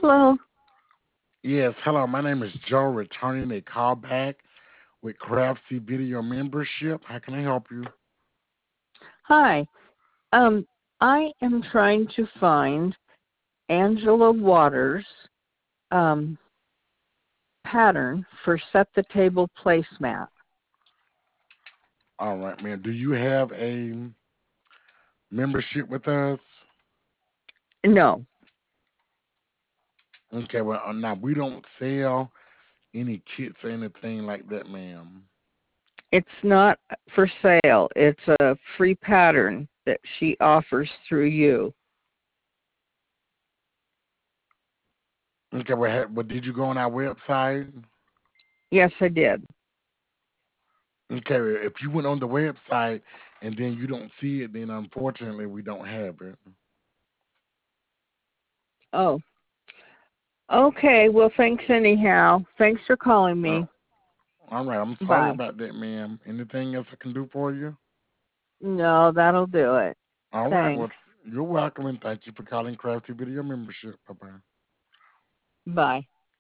Hello. Yes, hello. My name is Joe, returning a call back with Craftsy Video Membership. How can I help you? Hi. Um, I am trying to find Angela Waters' um, pattern for set the table placemat. All right, man. Do you have a membership with us? No, Okay, well, now we don't sell any kits or anything like that, ma'am. it's not for sale. It's a free pattern that she offers through you. Okay, well, did you go on our website? Yes, I did. Okay, if you went on the website and then you don't see it, then unfortunately we don't have it. Oh, okay. Well, thanks anyhow. Thanks for calling Uh, me. all right, I'm sorry Bye. about that, ma'am. Anything else I can do for you? No, that'll do it. All right, Thanks. well, you're welcome and thank you for calling Crafty Video Membership. Bye bye. Bye.